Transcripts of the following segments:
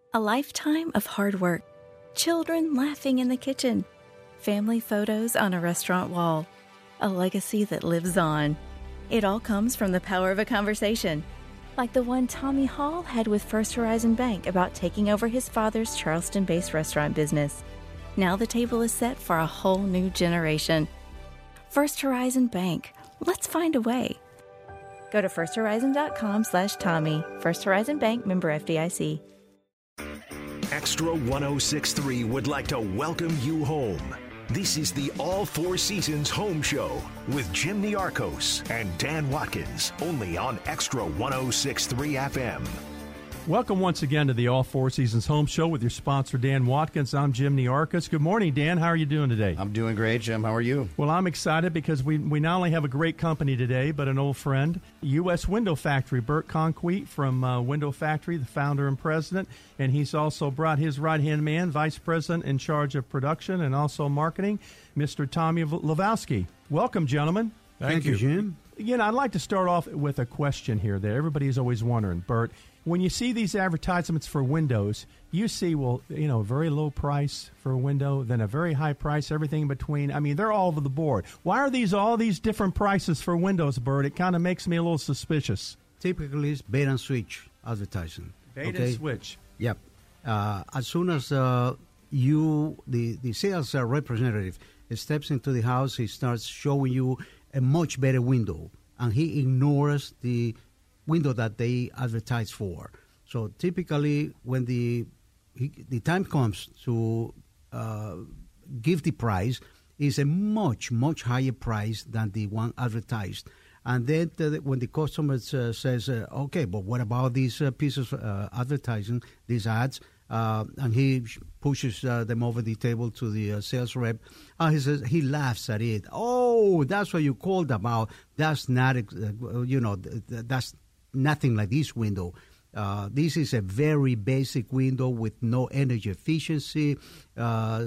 A lifetime of hard work, children laughing in the kitchen, family photos on a restaurant wall, a legacy that lives on. It all comes from the power of a conversation, like the one Tommy Hall had with First Horizon Bank about taking over his father's Charleston-based restaurant business. Now the table is set for a whole new generation. First Horizon Bank. Let's find a way. Go to firsthorizon.com/Tommy. First Horizon Bank, member FDIC. Extra 1063 would like to welcome you home. This is the All Four Seasons Home Show with Jim Niarchos and Dan Watkins, only on Extra 1063 FM. Welcome once again to the All Four Seasons Home Show with your sponsor, Dan Watkins. I'm Jim Niarchos. Good morning, Dan. How are you doing today? I'm doing great, Jim. How are you? Well, I'm excited because we not only have a great company today, but an old friend, U.S. Window Factory. Bert Conquet from Window Factory, the founder and president, and he's also brought his right-hand man, vice president in charge of production and also marketing, Mr. Tommy Lewowski. Welcome, gentlemen. Thank you, Jim. Again, I'd like to start off with a question here that everybody is always wondering, Bert. When you see these advertisements for windows, you see, well, a very low price for a window, then a very high price, everything in between. I mean, they're all over the board. Why are all these different prices for windows, Bert? It kind of makes me a little suspicious. Typically, it's bait and switch advertising. Bait and switch. Yep. As soon as the sales representative steps into the house, he starts showing you a much better window, and he ignores the window that they advertise for. So typically, when the time comes to give the price, is a much higher price than the one advertised. And then when the customer says, okay, but what about these pieces of advertising, these ads? And he pushes them over the table to the sales rep. He laughs at it. Oh, that's what you called about. That's not, that's nothing like this window. This is a very basic window with no energy efficiency, a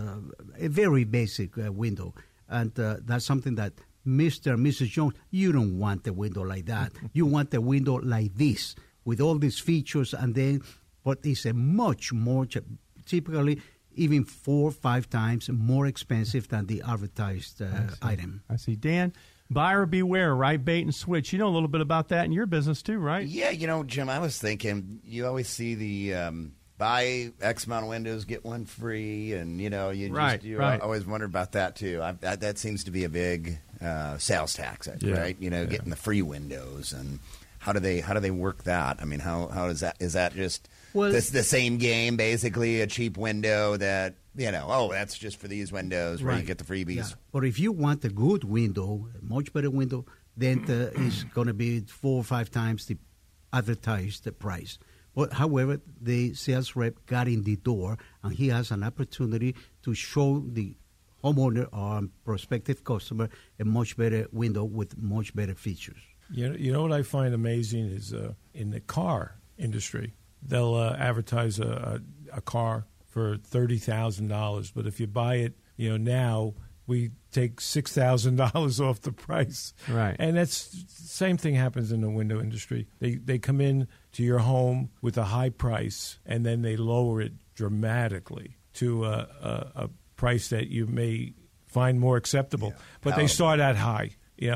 very basic window. And that's something that Mr. and Mrs. Jones, you don't want a window like that. You want a window like this with all these features, and then but it's a much more, typically even 4 or 5 times more expensive than the advertised item. I see. Dan, buyer beware, right? Bait and switch. You know a little bit about that in your business too, right? Yeah, Jim, I was thinking, you always see the buy X amount of windows, get one free, and, you always wonder about that too. That seems to be a big sales tax, right? Getting the free windows, and how do they work that? I mean, how is that just the same game, basically, a cheap window that, that's just for these windows where you get the freebies. Yeah. But if you want a good window, a much better window, then it's going to be 4 or 5 times the advertised price. But however, the sales rep got in the door, and he has an opportunity to show the homeowner or prospective customer a much better window with much better features. You know what I find amazing is in the car industry, they'll advertise a car for $30,000, but if you buy it, now we take $6,000 off the price. Right. And that's the same thing happens in the window industry. They come in to your home with a high price, and then they lower it dramatically to a price that you may find more acceptable. Yeah. But they start out high.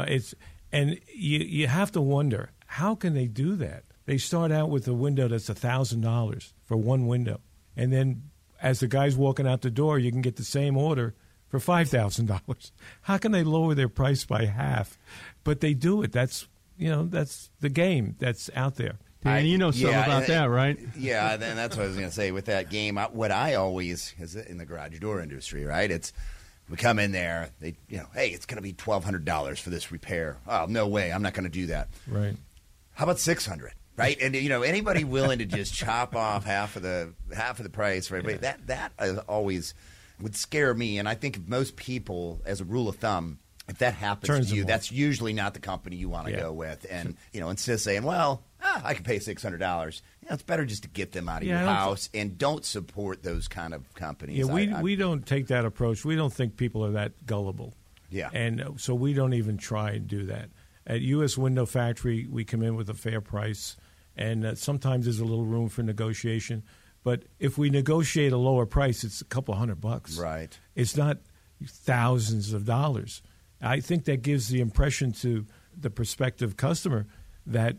And you have to wonder, how can they do that? They start out with a window that's $1,000 for one window. And then as the guy's walking out the door, you can get the same order for $5,000. How can they lower their price by half? But they do it. That's the game that's out there. And you know something about that, right? Yeah, and that's what I was going to say with that game. What I always, is in the garage door industry, right? We come in there, hey, it's going to be $1,200 for this repair. Oh, no way, I'm not going to do that. Right. How about $600? Right, and anybody willing to just chop off half of the price for everybody, that is always would scare me. And I think if most people, as a rule of thumb, if that happens to you, that's usually not the company you want to go with. And instead of saying, well, I can pay $600, it's better just to get them out of your house and don't support those kind of companies. Yeah, we don't take that approach. We don't think people are that gullible. Yeah, and so we don't even try and do that. At U.S. Window Factory, we come in with a fair price, and sometimes there's a little room for negotiation. But if we negotiate a lower price, it's a couple $100. Right. It's not thousands of dollars. I think that gives the impression to the prospective customer that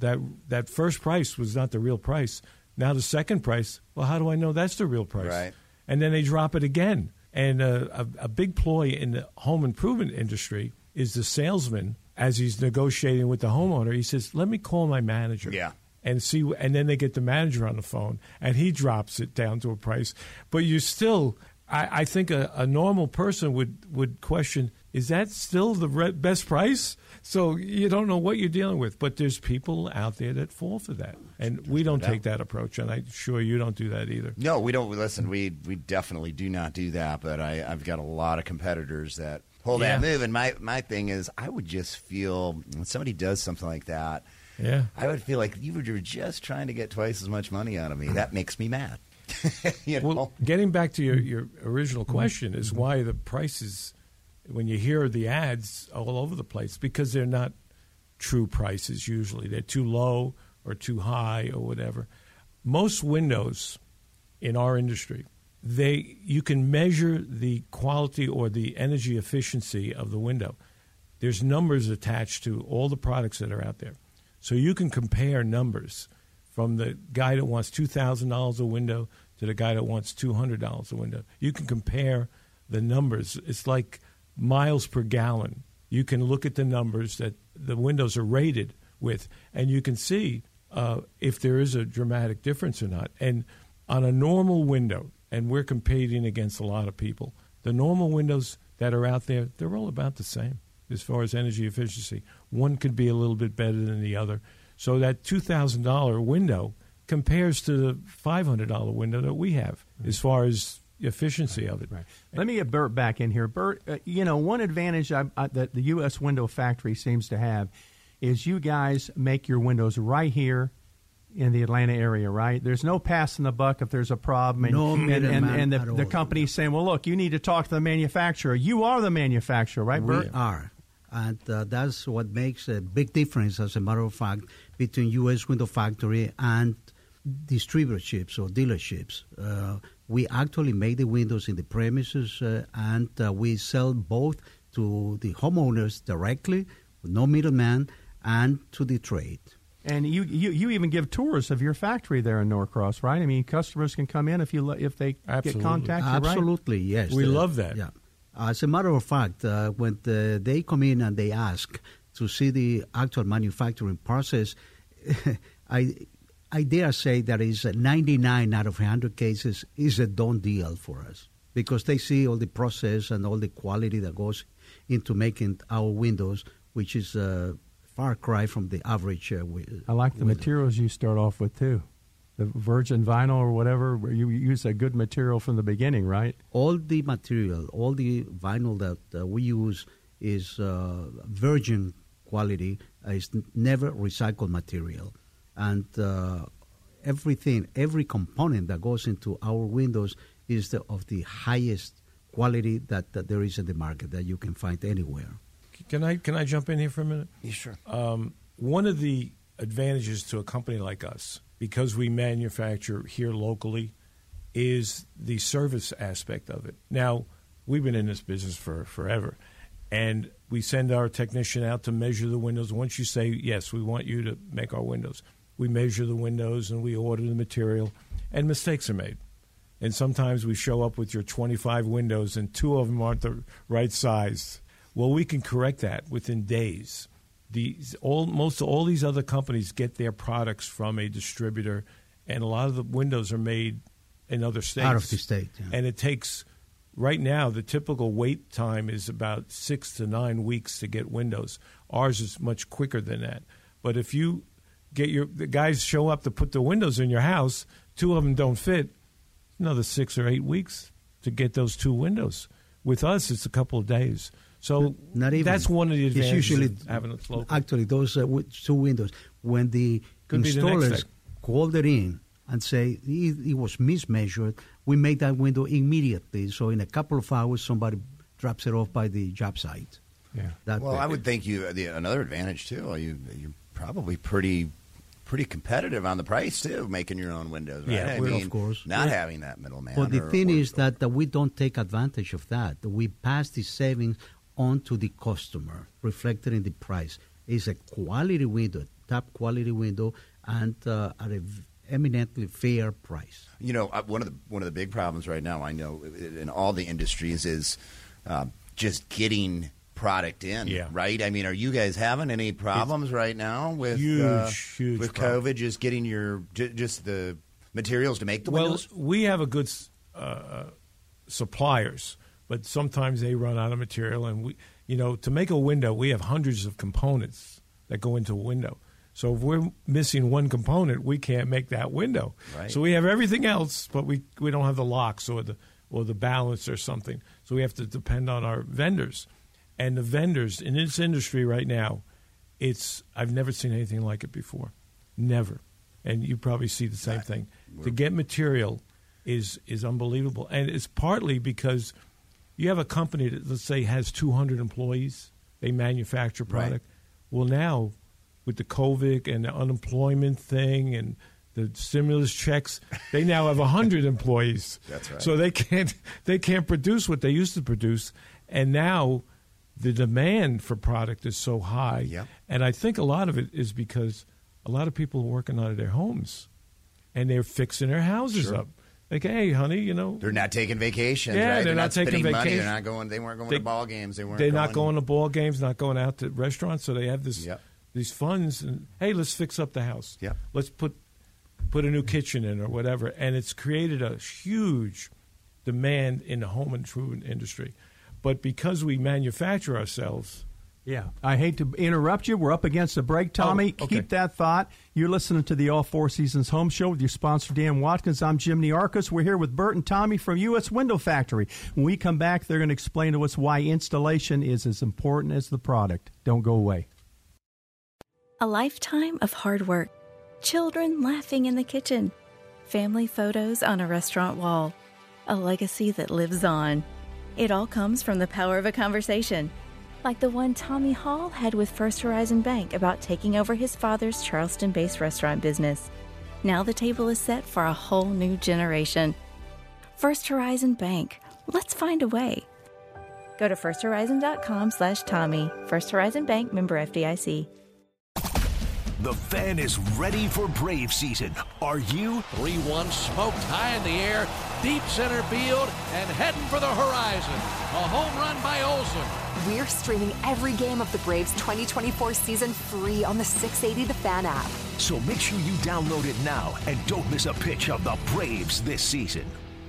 first price was not the real price. Now the second price, well, how do I know that's the real price? Right. And then they drop it again. And a big ploy in the home improvement industry is the salesman, as he's negotiating with the homeowner, he says, let me call my manager. Yeah. And see, and then they get the manager on the phone, and he drops it down to a price. But you still, I think a normal person would question, is that still the best price? So you don't know what you're dealing with. But there's people out there that fall for that. And we don't take that approach, and I'm sure you don't do that either. No, we don't. Listen, we definitely do not do that. But I've got a lot of competitors that hold that move. And my thing is, I would just feel, when somebody does something like that, I would feel like you were just trying to get twice as much money out of me. That makes me mad. You know? Well, getting back to your original question is why the prices, when you hear the ads all over the place, because they're not true prices usually. They're too low or too high or whatever. Most windows in our industry, you can measure the quality or the energy efficiency of the window. There's numbers attached to all the products that are out there. So you can compare numbers from the guy that wants $2,000 a window to the guy that wants $200 a window. You can compare the numbers. It's like miles per gallon. You can look at the numbers that the windows are rated with, and you can see if there is a dramatic difference or not. And on a normal window, and we're competing against a lot of people, the normal windows that are out there, they're all about the same as far as energy efficiency. One could be a little bit better than the other. So that $2,000 window compares to the $500 window that we have as far as efficiency of it. Right. Let me get Bert back in here. Bert, one advantage that the U.S. Window Factory seems to have is you guys make your windows right here in the Atlanta area, right? There's no passing the buck if there's a problem. And the company's saying, well, look, you need to talk to the manufacturer. You are the manufacturer, right, Bert? We are. And that's what makes a big difference, as a matter of fact, between U.S. Window Factory and distributorships or dealerships. We actually make the windows in the premises, and we sell both to the homeowners directly, with no middleman, and to the trade. And you even give tours of your factory there in Norcross, right? I mean, customers can come in if they get contacted, right? Absolutely, yes. We love that. Yeah. As a matter of fact, when they come in and they ask to see the actual manufacturing process, I dare say that is 99 out of 100 cases is a done deal for us, because they see all the process and all the quality that goes into making our windows, which is a far cry from the average. I like the materials you start off with, too. The virgin vinyl or whatever, you use a good material from the beginning, right? All the material, all the vinyl that we use is virgin quality. It's never recycled material. And every component that goes into our windows is of the highest quality that there is in the market, that you can find anywhere. Can I jump in here for a minute? Yeah, sure. One of the advantages to a company like us, because we manufacture here locally, is the service aspect of it. Now, we've been in this business for forever, and we send our technician out to measure the windows. Once you say, yes, we want you to make our windows, we measure the windows and we order the material, and mistakes are made. And sometimes we show up with your 25 windows and 2 of them aren't the right size. Well, we can correct that within days. Most of all these other companies get their products from a distributor, and a lot of the windows are made in other states. Out of the state, yeah. And it takes, right now, the typical wait time is about 6 to 9 weeks to get windows. Ours is much quicker than that. But if you the guys show up to put the windows in your house, 2 of them don't fit, another 6 or 8 weeks to get those 2 windows. With us, it's a couple of days. So not even. That's one of the advantages usually, of having it local. Actually, those 2 windows, when the installers called it in and say it was mismeasured, we make that window immediately. So in a couple of hours, somebody drops it off by the job site. Yeah. I would think another advantage, too, you're probably pretty pretty competitive on the price too, making your own windows, right? Yeah, I mean, of course. not having that middleman. But the thing is that we don't take advantage of that. We pass the savings on to the customer, reflected in the price. It's a quality window, top quality window, and at an eminently fair price. You know, one of the big problems right now, I know, in all the industries is just getting product in, right? I mean, are you guys having any problems right now with huge with problem. COVID, just getting just the materials to make the windows? Well, we have a good suppliers, but sometimes they run out of material, and we, to make a window, we have hundreds of components that go into a window. So if we're missing one component, we can't make that window. Right. So we have everything else, but we don't have the locks or the balance or something. So we have to depend on our vendors. And the vendors in this industry right now, I've never seen anything like it before. Never. And you probably see the same thing. To get material is unbelievable. And it's partly because you have a company that, let's say, has 200 employees. They manufacture product. Right. Well, now, with the COVID and the unemployment thing and the stimulus checks, they now have 100 employees. That's right. So they can't produce what they used to produce. And now the demand for product is so high. Yep. And I think a lot of it is because a lot of people are working out of their homes and they're fixing their houses up. Like, hey, honey, they're not taking vacations. Yeah, right? they're not taking spending vacation. money. They're not going. They weren't going to ball games. They're not going to ball games. Not going out to restaurants. So they have these funds. And hey, let's fix up the house. Yep. Let's put a new kitchen in or whatever. And it's created a huge demand in the home improvement industry. But because we manufacture ourselves. Yeah. I hate to interrupt you. We're up against a break, Tommy. Okay. Keep that thought. You're listening to the All Four Seasons Home Show with your sponsor, Dan Watkins. I'm Jim Niarchos. We're here with Bert and Tommy from U.S. Window Factory. When we come back, they're going to explain to us why installation is as important as the product. Don't go away. A lifetime of hard work. Children laughing in the kitchen. Family photos on a restaurant wall. A legacy that lives on. It all comes from the power of a conversation, like the one Tommy Hall had with First Horizon Bank about taking over his father's Charleston-based restaurant business. Now the table is set for a whole new generation. First Horizon Bank. Let's find a way. Go to firsthorizon.com/Tommy. First Horizon Bank, member FDIC. The Fan is ready for Brave season. Are you? 3-1 smoked high in the air, deep center field, and heading for the horizon. A home run by Olsen. We're streaming every game of the Braves 2024 season free on the 680 The Fan app. So make sure you download it now and don't miss a pitch of the Braves this season.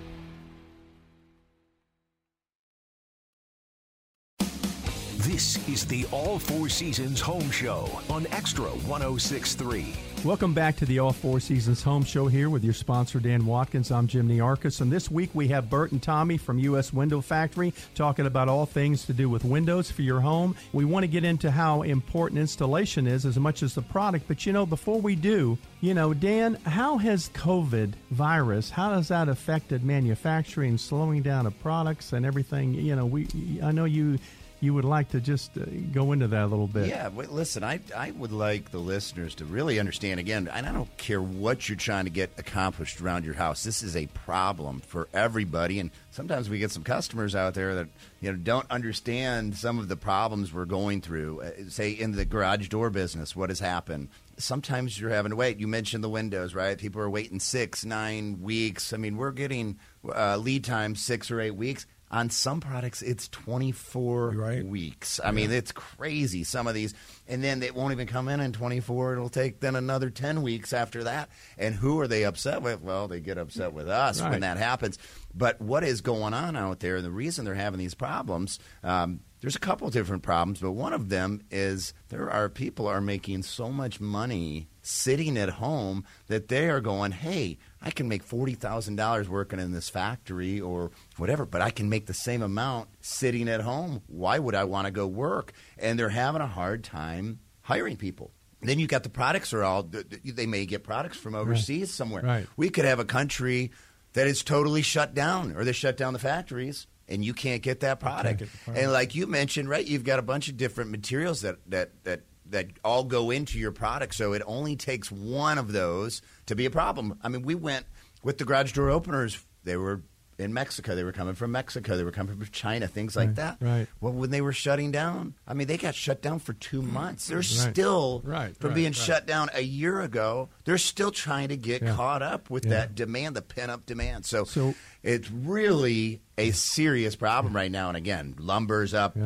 This is the All Four Seasons Home Show on Extra 106.3. Welcome back to the All Four Seasons Home Show here with your sponsor, Dan Watkins. I'm Jim Niarchos, and this week we have Bert and Tommy from U.S. Window Factory talking about all things to do with windows for your home. We want to get into how important installation is as much as the product, but before we do, Dan, how has COVID virus, how has that affected manufacturing, slowing down of products and everything? I know you would like to just go into that a little bit. Yeah, listen, I would like the listeners to really understand, again, and I don't care what you're trying to get accomplished around your house. This is a problem for everybody, and sometimes we get some customers out there that don't understand some of the problems we're going through. Say in the garage door business, what has happened? Sometimes you're having to wait. You mentioned the windows, right? People are waiting 6-9 weeks. I mean, we're getting lead time 6 or 8 weeks. On some products, it's 24 weeks. I mean, it's crazy, some of these. And then they won't even come in 24. It'll take then another 10 weeks after that. And who are they upset with? Well, they get upset with us when that happens. But what is going on out there, and the reason they're having these problems, there's a couple of different problems, but one of them is people are making so much money sitting at home that they are going, hey, I can make $40,000 working in this factory or whatever, but I can make the same amount sitting at home. Why would I want to go work? And they're having a hard time hiring people. Then you got the products they may get products from overseas somewhere. Right. We could have a country that is totally shut down, or they shut down the factories, and you can't get that product. And like you mentioned, right, you've got a bunch of different materials that that all go into your product. So it only takes one of those to be a problem. I mean, we went with the garage door openers. They were in Mexico. They were coming from Mexico. They were coming from China, things like that. Right. Well, when they were shutting down, I mean, they got shut down for 2 months. They're still, from being shut down a year ago, they're still trying to get caught up with that demand, the pent-up demand. So it's really a serious problem right now. And again, lumber's up,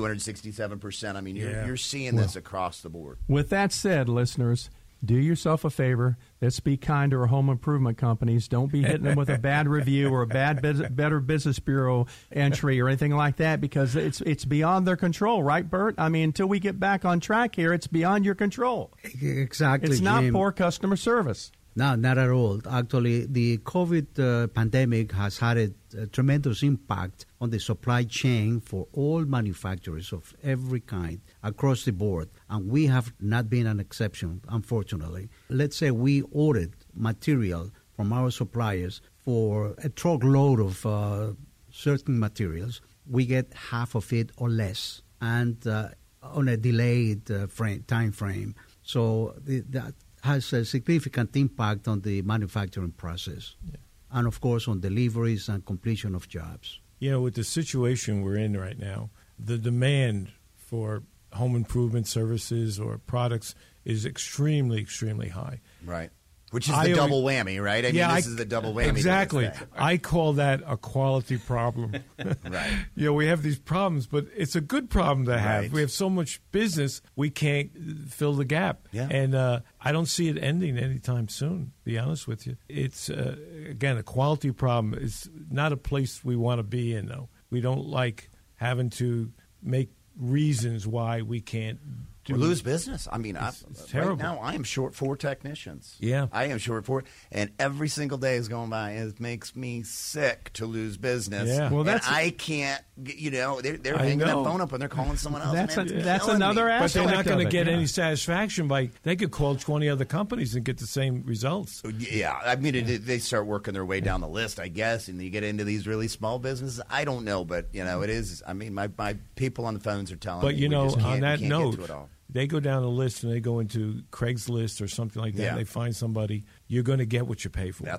267%. I mean, you're seeing this across the board. With that said, listeners, do yourself a favor. Let's be kind to our home improvement companies. Don't be hitting them with a bad review or a bad Better Business Bureau entry or anything like that, because it's beyond their control, right, Bert? I mean, until we get back on track here, it's beyond your control. Exactly. It's not poor customer service. No, not at all. Actually, the COVID pandemic has had a tremendous impact on the supply chain for all manufacturers of every kind across the board, and we have not been an exception, unfortunately. Let's say we ordered material from our suppliers for a truckload of certain materials. We get half of it or less, and on a delayed time frame. So that has a significant impact on the manufacturing process, and of course on deliveries and completion of jobs. You know, with the situation we're in right now, the demand for home improvement services or products is extremely, extremely high. Right. Which is the double whammy, right? I mean, this is the double whammy. Exactly. I call that a quality problem. Right. You know, we have these problems, but it's a good problem to have. Right. We have so much business, we can't fill the gap. Yeah. And I don't see it ending anytime soon, to be honest with you. It's, again, a quality problem. It's not a place we want to be in, though. We don't like having to make reasons why we can't lose business. I mean, it's terrible. Right now I am short 4 technicians. Yeah. I am short 4, and every single day is going by. It makes me sick to lose business. Yeah. Well, I can't, they're hanging that phone up and they're calling someone else. That's another aspect. But they're not going to get any satisfaction by, they could call 20 other companies and get the same results. Yeah. I mean, they start working their way down the list, I guess, and you get into these really small businesses. I don't know, but, it is. I mean, my people on the phones are telling me. But, on that note, get to it all. They go down the list and they go into Craigslist or something like that. Yeah. And they find somebody. You're going to get what you pay for. That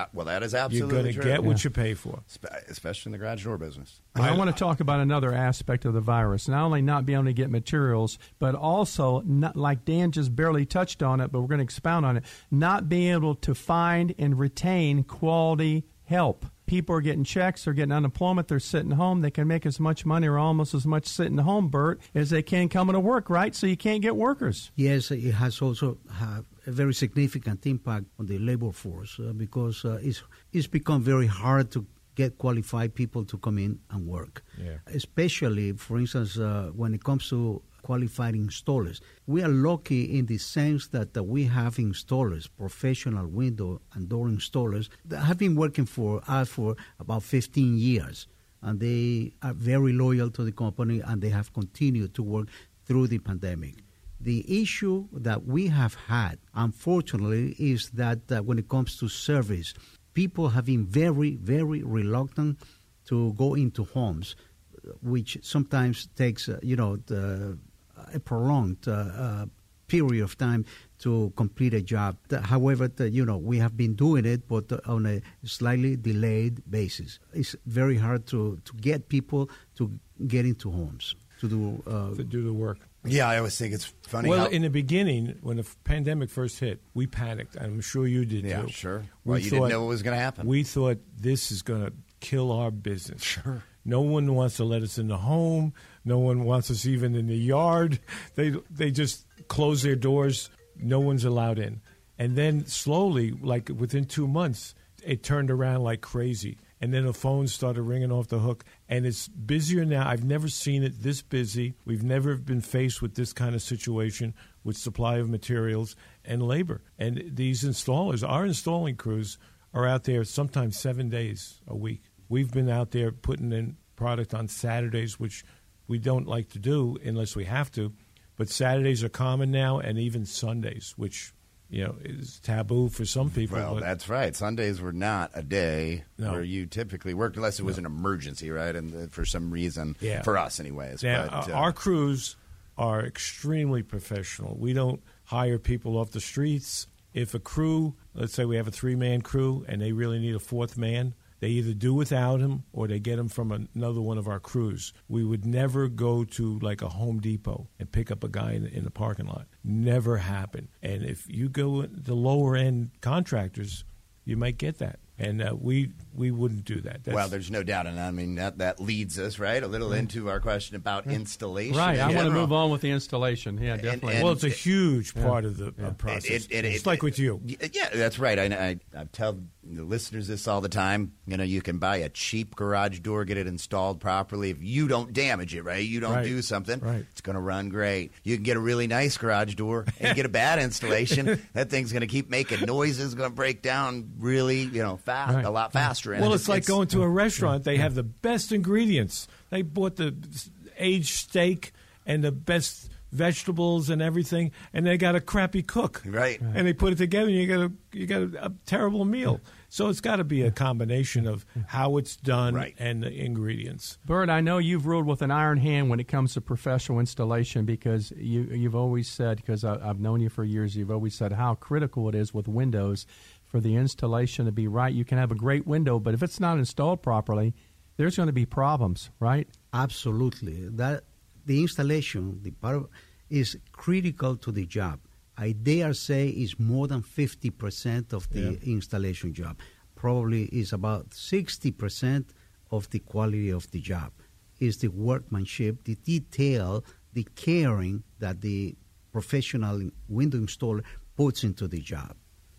is absolutely You're going to get what you pay for, especially in the garage door business. I want to talk about another aspect of the virus. Not only not being able to get materials, but also not, like Dan just barely touched on it, but we're going to expound on it. Not being able to find and retain quality help. People are getting checks, they're getting unemployment, they're sitting home. They can make as much money or almost as much sitting home, Bert, as they can coming to work, right? So you can't get workers. Yes, it has also had a very significant impact on the labor force because it's become very hard to get qualified people to come in and work. Yeah. Especially, for instance, when it comes to qualified installers. We are lucky in the sense that we have installers, professional window and door installers, that have been working for us for about 15 years. And they are very loyal to the company, and they have continued to work through the pandemic. The issue that we have had, unfortunately, is that when it comes to service, people have been very, very reluctant to go into homes, which sometimes takes, a prolonged period of time to complete a job. However, we have been doing it, but on a slightly delayed basis. It's very hard to get people to get into homes to do the work. Yeah, I always think it's funny. Well, in the beginning, when the pandemic first hit, we panicked. I'm sure you did too. Yeah, sure. Well, you didn't know what was going to happen. We thought this is going to kill our business. Sure. No one wants to let us in the home. No one wants us even in the yard. They just close their doors. No one's allowed in. And then slowly, like within 2 months, it turned around like crazy. And then the phones started ringing off the hook. And it's busier now. I've never seen it this busy. We've never been faced with this kind of situation with supply of materials and labor. And these installers, our installing crews, are out there sometimes 7 days a week. We've been out there putting in product on Saturdays, which we don't like to do unless we have to. But Saturdays are common now, and even Sundays, which is taboo for some people. Well, that's right. Sundays were not a day where you typically worked unless it was an emergency, right? And for some reason, for us anyways. Now, our crews are extremely professional. We don't hire people off the streets. If a crew, let's say we have a 3-man crew and they really need a 4th man, they either do without him or they get him from another one of our crews. We would never go to like a Home Depot and pick up a guy in the parking lot. Never happen. And if you go the lower end contractors, you might get that. And we wouldn't do that. Well, there's no doubt. And I mean, that leads us, right, a little into our question about installation. Right. I want to move on with the installation. Yeah, definitely. Well, it's a huge part of the process. It's like with you. Yeah, that's right. I tell the listeners this all the time. You know, you can buy a cheap garage door, get it installed properly. If you don't damage it, right, you don't do something, it's going to run great. You can get a really nice garage door and get a bad installation. That thing's going to keep making noises, going to break down really, fast, a lot faster. Well, it's like going to a restaurant. They have the best ingredients. They bought the aged steak and the best vegetables and everything, and they got a crappy cook. Right. And they put it together, and you got a terrible meal. So it's got to be a combination of how it's done and the ingredients. Bert, I know you've ruled with an iron hand when it comes to professional installation because you've always said, because I've known you for years, you've always said how critical it is with windows for the installation to be right. You can have a great window, but if it's not installed properly, there's going to be problems, right? Absolutely. The installation, the part is critical to the job. I dare say is more than 50% of the installation job. Probably is about 60% of the quality of the job. Is the workmanship, the detail, the caring that the professional window installer puts into the job.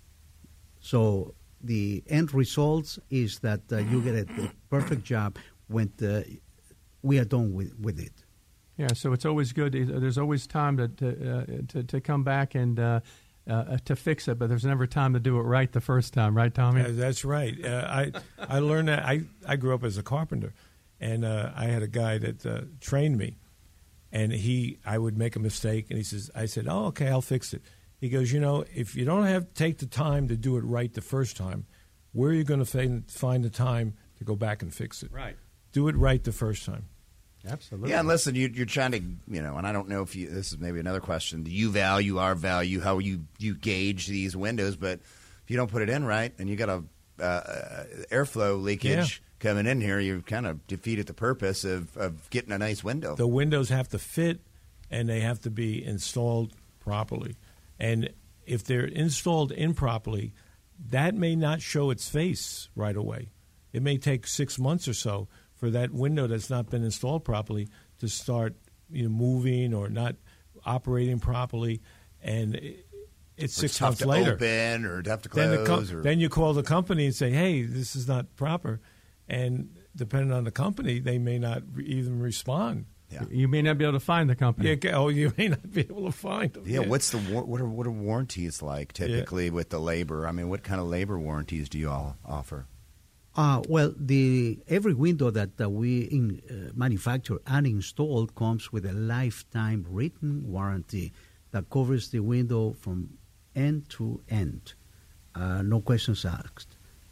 So the end result is that you get a perfect job when we are done with it. Yeah, so it's always good. There's always time to come back and to fix it, but there's never time to do it right the first time, right, Tommy? That's right. I learned that. I grew up as a carpenter, and I had a guy that trained me, and I would make a mistake, and I said, "Oh, okay, I'll fix it." He goes, if you don't take the time to do it right the first time, where are you going to find the time to go back and fix it? Right. Do it right the first time. Absolutely. Yeah, and listen, you're trying to, and I don't know if this is maybe another question. Do you value our value, how you gauge these windows? But if you don't put it in right and you got a airflow leakage coming in here, you've kind of defeated the purpose of getting a nice window. The windows have to fit, and they have to be installed properly. And if they're installed improperly, that may not show its face right away. It may take 6 months or so for that window that's not been installed properly to start moving or not operating properly. And it's 6 months later. Open or have to close. Then you call the company and say, hey, this is not proper. And depending on the company, they may not even respond. Yeah. You may not be able to find the company. You may not be able to find them. Yeah, what are warranties like typically with the labor? I mean, what kind of labor warranties do you all offer? Well, every window that we manufacture and install comes with a lifetime written warranty that covers the window from end to end. No questions asked.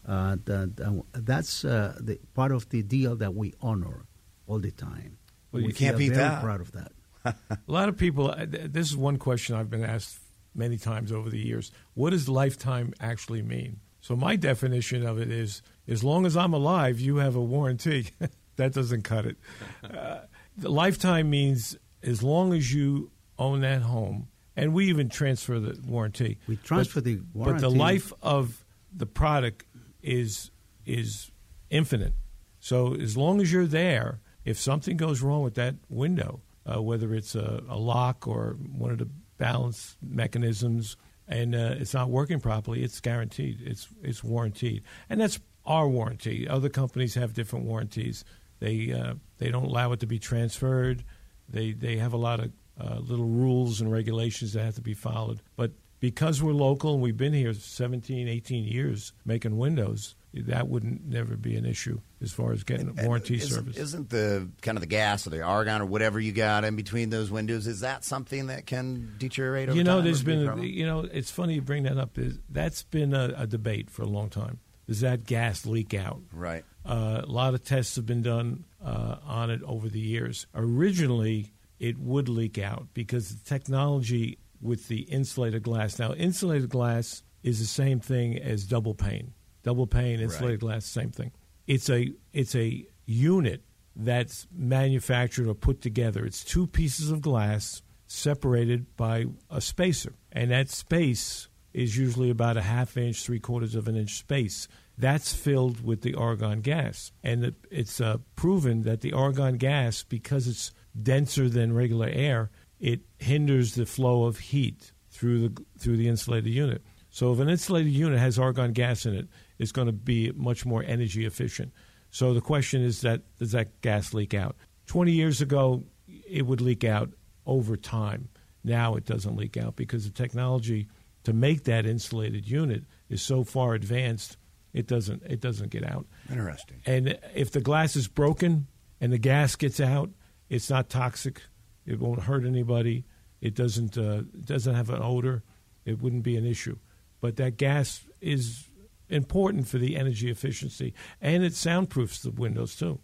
That's the part of the deal that we honor all the time. Well, you can't beat that. We're proud of that. A lot of people, this is one question I've been asked many times over the years. What does lifetime actually mean? So my definition of it is, as long as I'm alive, you have a warranty. That doesn't cut it. The lifetime means as long as you own that home, and we even transfer the warranty. We transfer the warranty. But the life of the product is infinite. So as long as you're there, if something goes wrong with that window, whether it's a lock or one of the balance mechanisms, and it's not working properly, it's guaranteed. It's warranted, and that's our warranty. Other companies have different warranties. They don't allow it to be transferred. They have a lot of little rules and regulations that have to be followed. But because we're local and we've been here 17, 18 years making windows, that wouldn't never be an issue as far as getting warranty service. Isn't the kind of the gas or the argon or whatever you got in between those windows, is that something that can deteriorate over time? There's been, it's funny you bring that up. That's been a debate for a long time. Does that gas leak out? Right. A lot of tests have been done on it over the years. Originally, it would leak out because the technology with the insulated glass. Now, insulated glass is the same thing as double pane. Double pane, insulated glass, same thing. It's a unit that's manufactured or put together. It's two pieces of glass separated by a spacer, and that space is usually about a half inch, 3/4 of an inch space. That's filled with the argon gas, and it's proven that the argon gas, because it's denser than regular air, it hinders the flow of heat through the insulated unit. So if an insulated unit has argon gas in it, it's going to be much more energy efficient. So the question is does that gas leak out? 20 years ago, it would leak out over time. Now it doesn't leak out because the technology to make that insulated unit is so far advanced, it doesn't get out. Interesting. And if the glass is broken and the gas gets out, it's not toxic. It won't hurt anybody. It doesn't have an odor. It wouldn't be an issue. But that gas is important for the energy efficiency, and it soundproofs the windows too.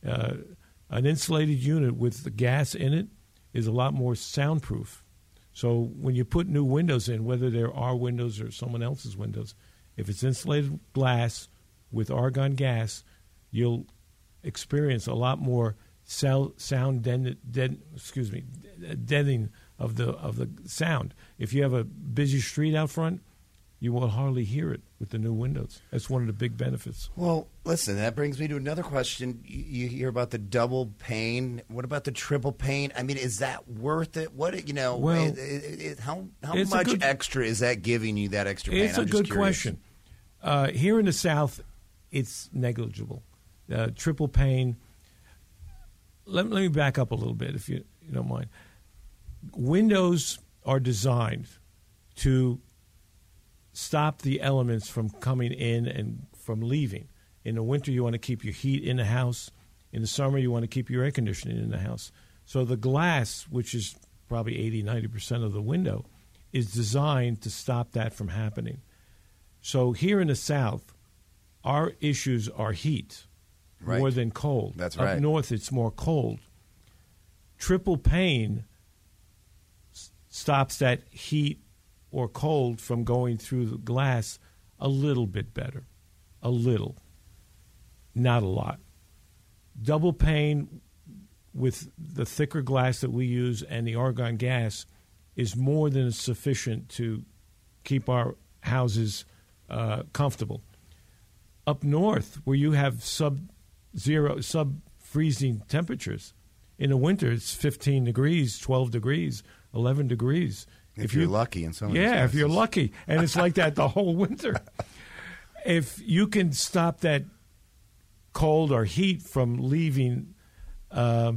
An insulated unit with the gas in it is a lot more soundproof. So when you put new windows in, whether they're our windows or someone else's windows, if it's insulated glass with argon gas, you'll experience a lot more sound deadening of the sound. If you have a busy street out front, you will hardly hear it with the new windows. That's one of the big benefits. Well, listen, that brings me to another question. You hear about the double pane. What about the triple pane? I mean, is that worth it? Well, how much extra is that giving you, that extra pane? It's a good question. Here in the South, it's negligible. Triple pane. Let me back up a little bit, if you don't mind. Windows are designed to stop the elements from coming in and from leaving. In the winter, you want to keep your heat in the house. In the summer, you want to keep your air conditioning in the house. So the glass, which is probably 80-90% of the window, is designed to stop that from happening. So here in the South, our issues are heat more than cold. That's right. Up north, it's more cold. Triple pane stops that heat or cold from going through the glass a little bit better. A little. Not a lot. Double pane with the thicker glass that we use and the argon gas is more than sufficient to keep our houses comfortable. Up north, where you have sub-freezing temperatures, in the winter it's 15 degrees, 12 degrees, 11 degrees. If you're lucky in some of these Yeah, places. if you're lucky. And it's like that the whole winter. If you can stop that cold or heat from leaving by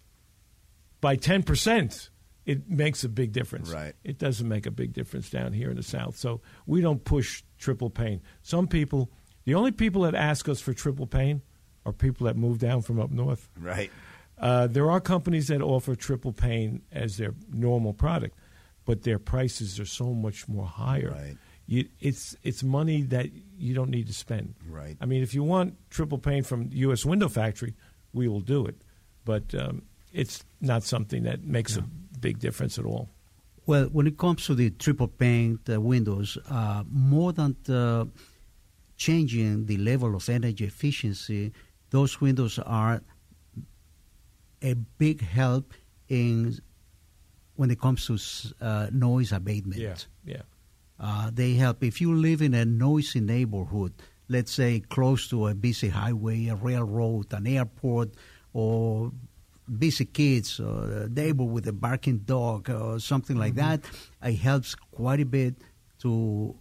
10%, it makes a big difference. Right. It doesn't make a big difference down here in the South. So we don't push triple pane. Some people, the only people that ask us for triple pane are people that move down from up north. Right. There are companies that offer triple pane as their normal product, but their prices are so much more higher. Right. It's money that you don't need to spend. Right. I mean, if you want triple pane from U.S. Window Factory, we will do it. But it's not something that makes a big difference at all. Well, when it comes to the triple pane windows, more than changing the level of energy efficiency, those windows are a big help when it comes to noise abatement. Yeah. They help. If you live in a noisy neighborhood, let's say close to a busy highway, a railroad, an airport, or busy kids, or a neighbor with a barking dog, or something like that, it helps quite a bit to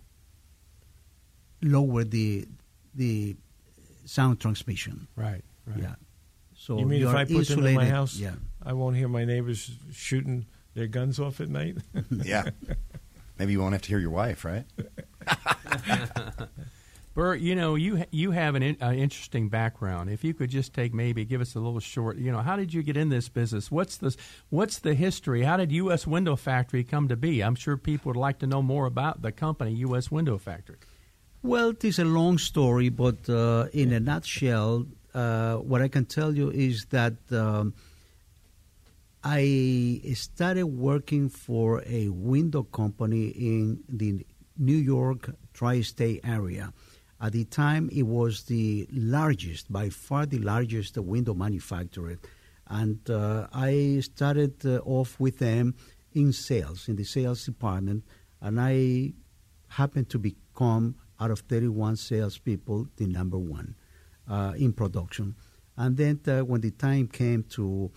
lower the sound transmission. Right. Yeah. So you mean if I put them in my house, yeah. I won't hear my neighbors shooting their guns off at night? Yeah. Maybe you won't have to hear your wife, right? Bert, you have an interesting background. If you could just give us a little short, how did you get in this business? What's the history? How did U.S. Window Factory come to be? I'm sure people would like to know more about the company, U.S. Window Factory. Well, it is a long story, but in a nutshell, what I can tell you is that I started working for a window company in the New York tri-state area. At the time, it was the largest, by far the largest window manufacturer. And I started off with them in sales, in the sales department, and I happened to become, out of 31 salespeople, the number one in production. And then when the time came to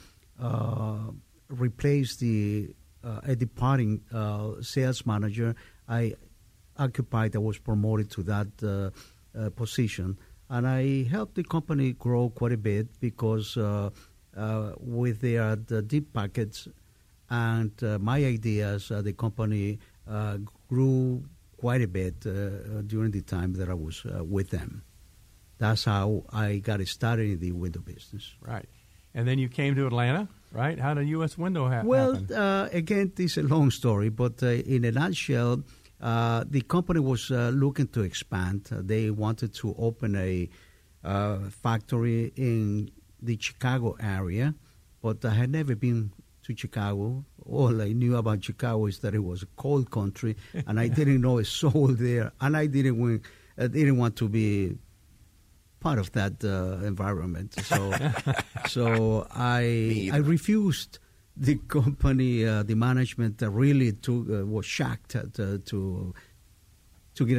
replace a departing sales manager, I was promoted to that position. And I helped the company grow quite a bit because with their deep pockets and my ideas, the company grew quite a bit during the time that I was with them. That's how I got started in the window business. Right. And then you came to Atlanta, right? How did U.S. Window happen? Well, again, this is a long story, but in a nutshell, the company was looking to expand. They wanted to open a factory in the Chicago area, but I had never been to Chicago. All I knew about Chicago is that it was a cold country, and I didn't know a soul there, and I didn't want to be part of that environment. So I refused. The company, the management really was shocked to get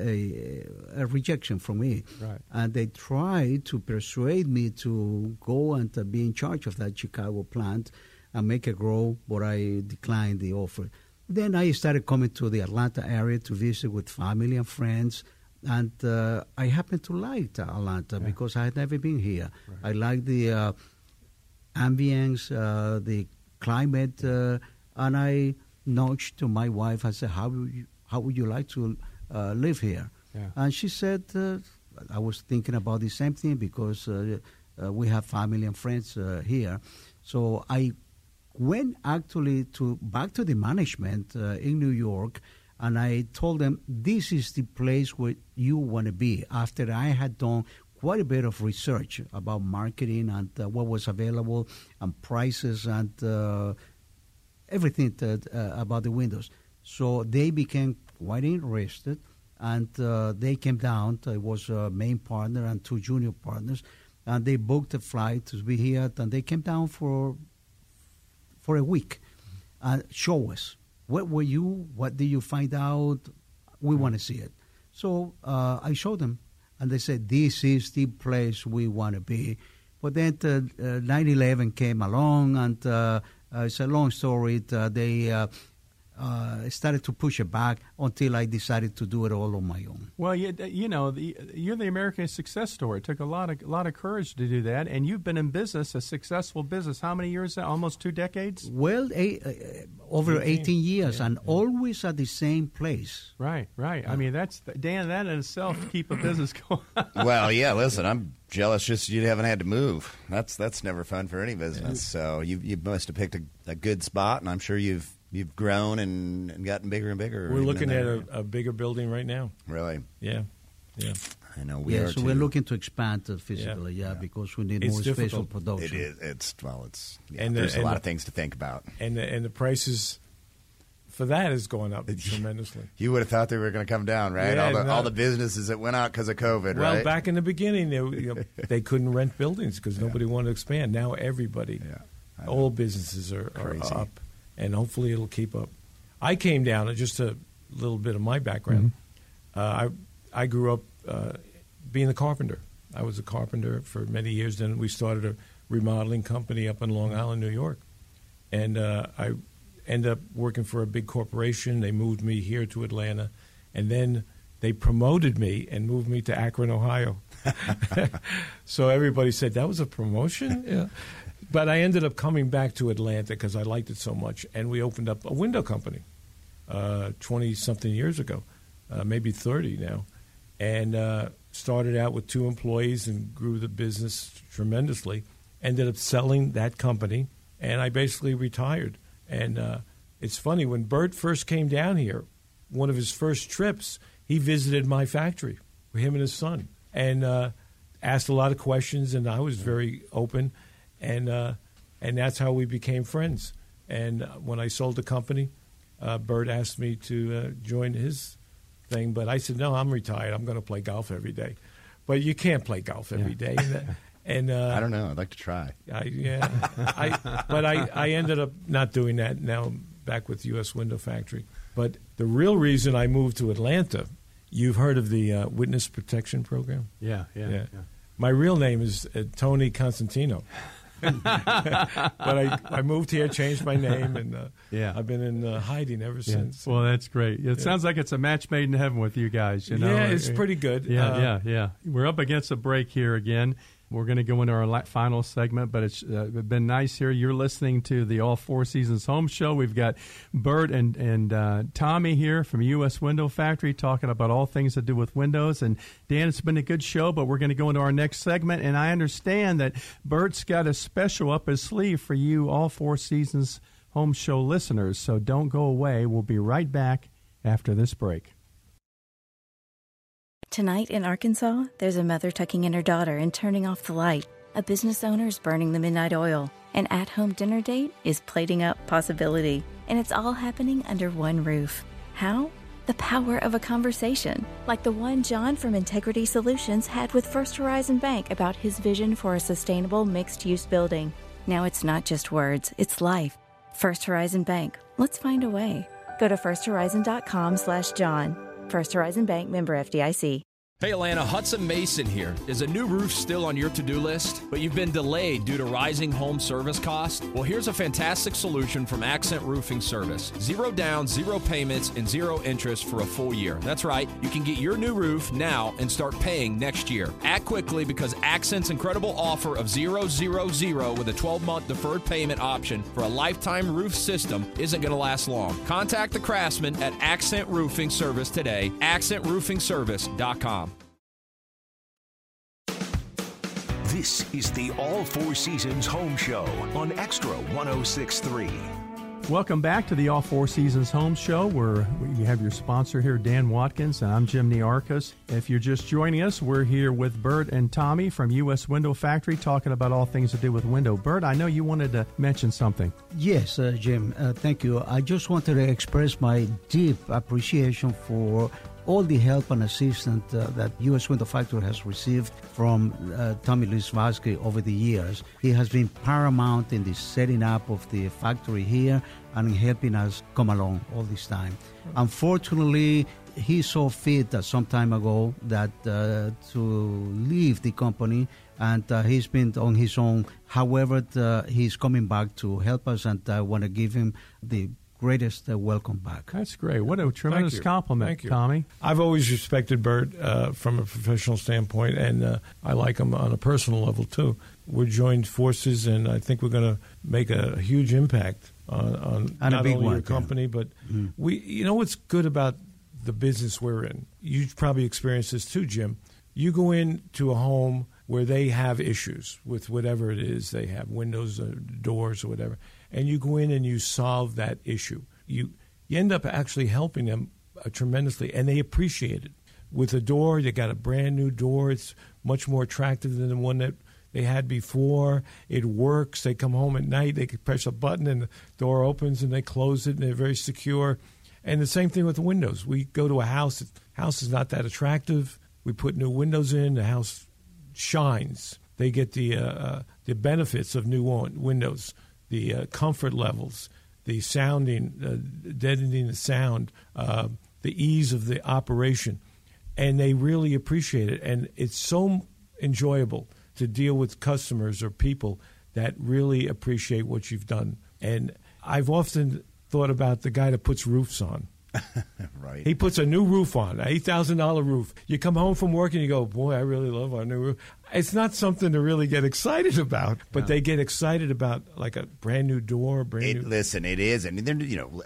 a rejection from me. Right. And they tried to persuade me to go and be in charge of that Chicago plant and make it grow, but I declined the offer. Then I started coming to the Atlanta area to visit with family and friends, and I happened to like Atlanta because I had never been here. Right. I like the ambience, the climate, and I nudged to my wife. I said, how would you like to live here? Yeah. And she said, I was thinking about the same thing because we have family and friends here. So I went actually back to the management in New York, and I told them, this is the place where you want to be. After I had done quite a bit of research about marketing and what was available and prices and everything about the windows. So they became quite interested, and they came down. It was a main partner and two junior partners, and they booked a flight to be here, and they came down for a week and show us. What were you? What did you find out? We want to see it. So I showed them. And they said, this is the place we want to be. But then 9/11 came along, and it's a long story. They started to push it back until I decided to do it all on my own. Well, you're the American success story. It took a lot of courage to do that, and you've been in business, a successful business. How many years? Almost 2 decades? Well, over 18 years, and always at the same place. Right. I mean, Dan, that in itself keep a business going. Well, yeah, listen, I'm jealous just you haven't had to move. That's never fun for any business. So you must have picked a good spot, and I'm sure you've grown and gotten bigger and bigger. We're looking at a bigger building right now. Really? Yeah. I know we are so too. we're looking to expand physically, because we need more space for production. It is. There's a lot of things to think about. And the prices for that is going up tremendously. You would have thought they were going to come down, right? Yeah, all the businesses that went out because of COVID, well, right? Well, back in the beginning, they couldn't rent buildings because nobody wanted to expand. Now everybody, all businesses are up. And hopefully it'll keep up. I came down, just a little bit of my background. Mm-hmm. I grew up being a carpenter. I was a carpenter for many years. Then we started a remodeling company up in Long Island, New York. And I ended up working for a big corporation. They moved me here to Atlanta. And then they promoted me and moved me to Akron, Ohio. So everybody said, that was a promotion? Yeah. But I ended up coming back to Atlanta because I liked it so much, and we opened up a window company 20-something years ago, maybe 30 now, and started out with 2 employees and grew the business tremendously, ended up selling that company, and I basically retired. And it's funny, when Bert first came down here, one of his first trips, he visited my factory with him and his son and asked a lot of questions, and I was very open. And And that's how we became friends. And when I sold the company, Bert asked me to join his thing, but I said, no, I'm retired. I'm going to play golf every day. But you can't play golf every day. And I don't know. I'd like to try. But I ended up not doing that. Now I'm back with U.S. Window Factory. But the real reason I moved to Atlanta, you've heard of the Witness Protection Program? Yeah. My real name is Tony Constantino. But I moved here, changed my name, and I've been in hiding ever since. Well, that's great. It sounds like it's a match made in heaven with you guys. You know? Yeah, it's pretty good. Yeah. We're up against a break here again. We're going to go into our final segment, but it's been nice here. You're listening to the All Four Seasons Home Show. We've got Bert and Tommy here from U.S. Window Factory talking about all things to do with windows. And, Dan, it's been a good show, but we're going to go into our next segment. And I understand that Bert's got a special up his sleeve for you All Four Seasons Home Show listeners. So don't go away. We'll be right back after this break. Tonight in Arkansas, there's a mother tucking in her daughter and turning off the light. A business owner is burning the midnight oil. An at-home dinner date is plating up possibility. And it's all happening under one roof. How? The power of a conversation, like the one John from Integrity Solutions had with First Horizon Bank about his vision for a sustainable mixed-use building. Now it's not just words, it's life. First Horizon Bank. Let's find a way. Go to firsthorizon.com/John. First Horizon Bank, member FDIC. Hey Atlanta, Hudson Mason here. Is a new roof still on your to-do list, but you've been delayed due to rising home service costs? Well, here's a fantastic solution from Accent Roofing Service. 0 down, 0 payments, and 0 interest for a full year. That's right. You can get your new roof now and start paying next year. Act quickly because Accent's incredible offer of 0, 0, 0 with a 12-month deferred payment option for a lifetime roof system isn't going to last long. Contact the craftsman at Accent Roofing Service today, accentroofingservice.com. This is the All Four Seasons Home Show on Extra 106.3. Welcome back to the All Four Seasons Home Show, where we have your sponsor here, Dan Watkins, and I'm Jim Niarchos. If you're just joining us, we're here with Bert and Tommy from U.S. Window Factory talking about all things to do with window. Bert, I know you wanted to mention something. Yes, Jim, thank you. I just wanted to express my deep appreciation for all the help and assistance that U.S. Window Factory has received from Tommy Lisvarsky over the years. He has been paramount in the setting up of the factory here and in helping us come along all this time. Unfortunately, he saw fit some time ago that to leave the company, and he's been on his own. However, he's coming back to help us, and I want to give him the greatest welcome back. That's great. What a tremendous compliment, Tommy. I've always respected Bert from a professional standpoint, and I like him on a personal level, too. We're joined forces, and I think we're going to make a huge impact on not only your company, but we. You know what's good about the business we're in? You've probably experienced this, too, Jim. You go into a home where they have issues with whatever it is. They have windows or doors or whatever. And you go in and you solve that issue. You end up actually helping them tremendously, and they appreciate it. With a door, they got a brand new door. It's much more attractive than the one that they had before. It works. They come home at night, they can press a button, and the door opens, and they close it, and they're very secure. And the same thing with the windows. We go to a house. The house is not that attractive. We put new windows in. The house shines. They get the benefits of new windows. The comfort levels, the sounding, deadening the sound, the ease of the operation. And they really appreciate it. And it's so enjoyable to deal with customers or people that really appreciate what you've done. And I've often thought about the guy that puts roofs on. Right. He puts a new roof on, an $8,000 roof. You come home from work and you go, boy, I really love our new roof. It's not something to really get excited about, but they get excited about like a brand new door, Listen, it is. I mean,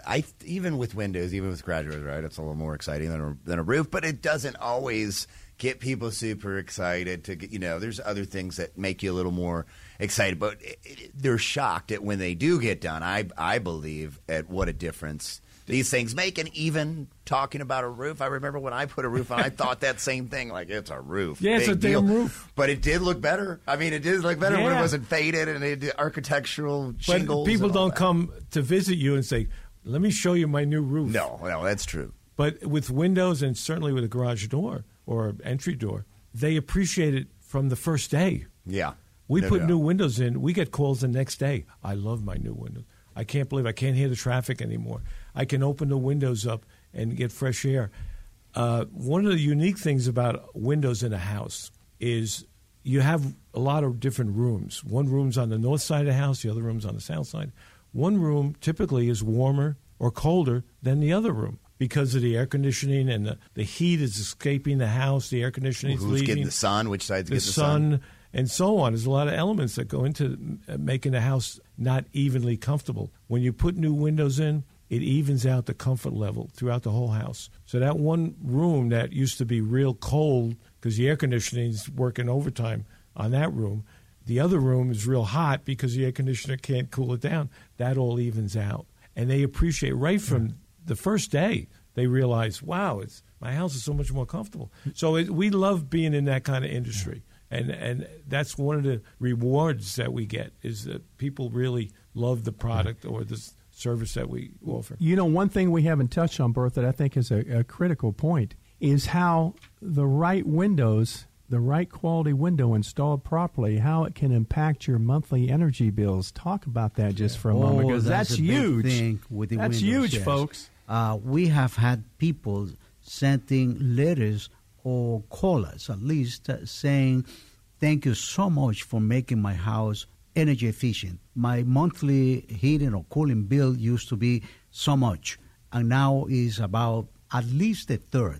even with windows, even with graduates, right? It's a little more exciting than a roof, but it doesn't always get people super excited to get, there's other things that make you a little more excited, but they're shocked at when they do get done. I believe at what a difference these things make. And even talking about a roof, I remember when I put a roof on, I thought that same thing, like, it's a roof. Yeah, it's a damn roof. But it did look better. I mean, it did look better when it wasn't faded and it did architectural shingles. But people don't come to visit you and say, let me show you my new roof. No, that's true. But with windows, and certainly with a garage door or entry door, they appreciate it from the first day. Yeah. We put new windows in. We get calls the next day. I love my new windows. I can't believe I can't hear the traffic anymore. I can open the windows up and get fresh air. One of the unique things about windows in a house is you have a lot of different rooms. One room's on the north side of the house. The other room's on the south side. One room typically is warmer or colder than the other room because of the air conditioning and the heat is escaping the house. The air conditioning is leaving. Who's getting the sun? Which side's getting the sun? And so on. There's a lot of elements that go into making the house not evenly comfortable. When you put new windows in, it evens out the comfort level throughout the whole house. So that one room that used to be real cold because the air conditioning is working overtime on that room, the other room is real hot because the air conditioner can't cool it down. That all evens out. And they appreciate right from the first day, they realize, wow, my house is so much more comfortable. So we love being in that kind of industry. And that's one of the rewards that we get is that people really love the product or the service that we offer. You know, one thing we haven't touched on, Bert, that I think is a critical point is how the right windows, the right quality window installed properly, how it can impact your monthly energy bills. Talk about that just for a moment, because that's huge. Thing with the that's windows, huge, folks. We have had people sending letters or call us at least saying, thank you so much for making my house energy efficient. My monthly heating or cooling bill used to be so much, and now is about at least a third,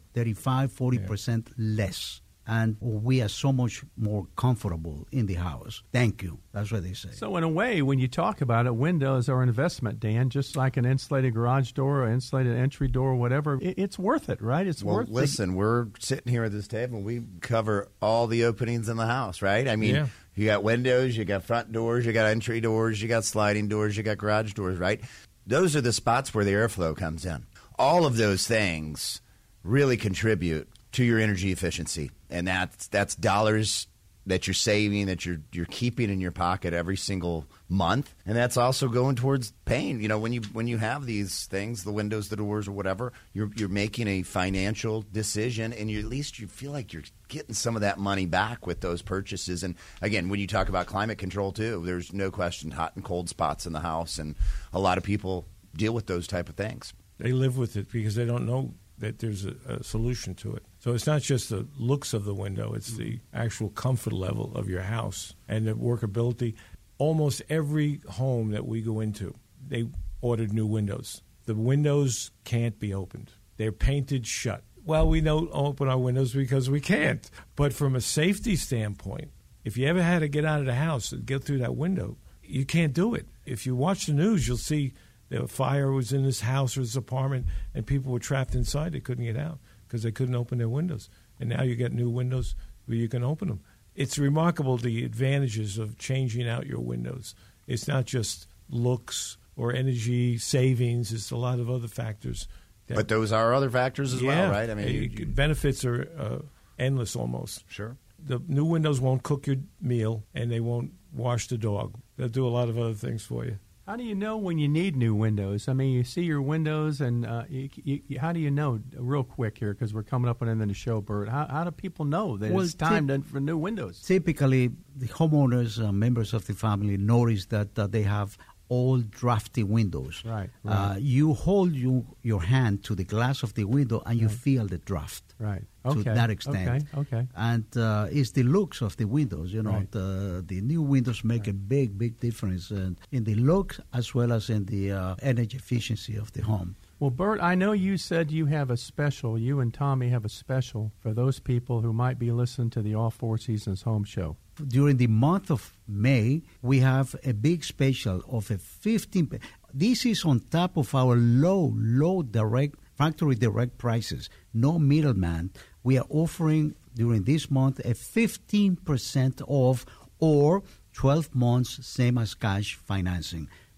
35-40% less. And we are so much more comfortable in the house. Thank you. That's what they say. So in a way, when you talk about it, windows are an investment, Dan, just like an insulated garage door or insulated entry door or whatever. It's worth it, right? It's worth it. Well, listen, we're sitting here at this table. We cover all the openings in the house, right? I mean, you got windows, you got front doors, you got entry doors, you got sliding doors, you got garage doors, right? Those are the spots where the airflow comes in. All of those things really contribute to your energy efficiency, and that's dollars that you're saving, that you're keeping in your pocket every single month, and that's also going towards paying. You know, when you have these things, the windows, the doors, or whatever, you're making a financial decision, and at least you feel like you're getting some of that money back with those purchases. And again, when you talk about climate control too, there's no question hot and cold spots in the house, and a lot of people deal with those type of things. They live with it because they don't know that there's a solution to it. So it's not just the looks of the window, it's the actual comfort level of your house and the workability. Almost every home that we go into, they ordered new windows. The windows can't be opened. They're painted shut. Well, we don't open our windows because we can't. But from a safety standpoint, if you ever had to get out of the house and get through that window, you can't do it. If you watch the news, you'll see the fire was in this house or this apartment, and people were trapped inside. They couldn't get out because they couldn't open their windows. And now you get new windows where you can open them. It's remarkable the advantages of changing out your windows. It's not just looks or energy savings. It's a lot of other factors. But those are other factors as well, right? I mean, benefits are endless almost. Sure. The new windows won't cook your meal, and they won't wash the dog. They'll do a lot of other things for you. How do you know when you need new windows? I mean, you see your windows, and how do you know, real quick here, because we're coming up on the end of the show, Bert, how do people know that it's time for new windows? Typically, the homeowners, members of the family, notice that they have old, drafty windows. Right. You hold your hand to the glass of the window, and you feel the draft. Right. To that extent. Okay. And it's the looks of the windows. You know, right. The new windows make a big difference in the look as well as in the energy efficiency of the home. Well, Bert, I know you said you have a special, you and Tommy have a special for those people who might be listening to the All Four Seasons Home Show. During the month of May, we have a big special of a 15%. This is on top of our low direct factory direct prices, no middleman. We are offering during this month a 15% off or 12 months same as cash financing.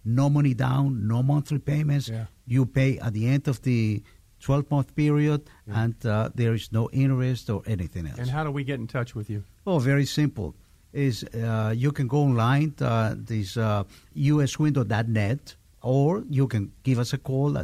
no money down, no monthly payments. Yeah. You pay at the end of the 12-month period, and there is no interest or anything else. And how do we get in touch with you? Oh, very simple. You can go online, this uswindow.net, or you can give us a call at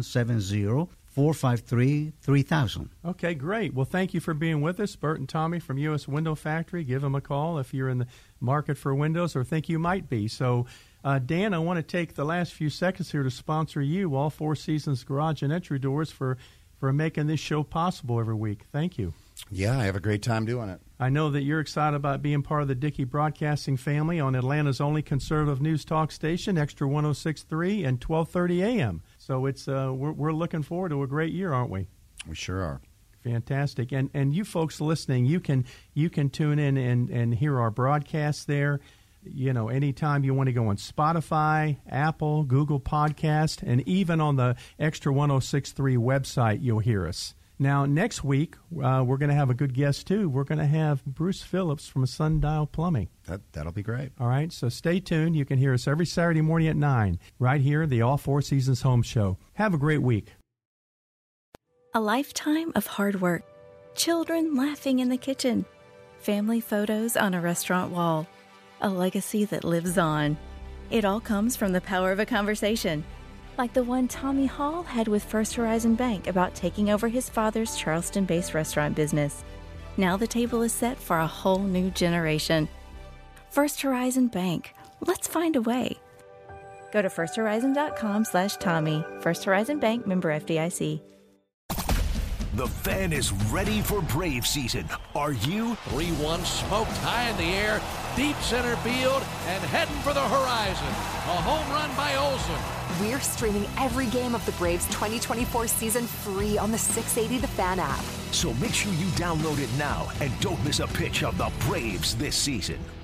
770-453-3000. Okay, great. Well, thank you for being with us, Bert and Tommy from U.S. Window Factory. Give them a call if you're in the market for windows or think you might be. So, Dan, I want to take the last few seconds here to sponsor you, All Four Seasons Garage and Entry Doors, for making this show possible every week. Thank you. Yeah, I have a great time doing it. I know that you're excited about being part of the Dickey Broadcasting family on Atlanta's only conservative news talk station, Extra 106.3 and 12:30 a.m. So it's we're looking forward to a great year, aren't we? We sure are. Fantastic. And you folks listening, you can tune in and hear our broadcasts there. You know, anytime you want to go on Spotify, Apple, Google Podcast, and even on the Extra 106.3 website, you'll hear us. Now, next week, we're going to have a good guest, too. We're going to have Bruce Phillips from Sundial Plumbing. That'll be great. All right, so stay tuned. You can hear us every Saturday morning at 9, right here, the All Four Seasons Home Show. Have a great week. A lifetime of hard work, children laughing in the kitchen, family photos on a restaurant wall, a legacy that lives on. It all comes from the power of a conversation, like the one Tommy Hall had with First Horizon Bank about taking over his father's Charleston-based restaurant business. Now the table is set for a whole new generation. First Horizon Bank. Let's find a way. Go to firsthorizon.com/Tommy. First Horizon Bank, member FDIC. The Fan is ready for Brave season. Are you? 3-1 smoked high in the air, deep center field, and heading for the horizon. A home run by Olsen. We're streaming every game of the Braves 2024 season free on the 680 The Fan app. So make sure you download it now and don't miss a pitch of the Braves this season.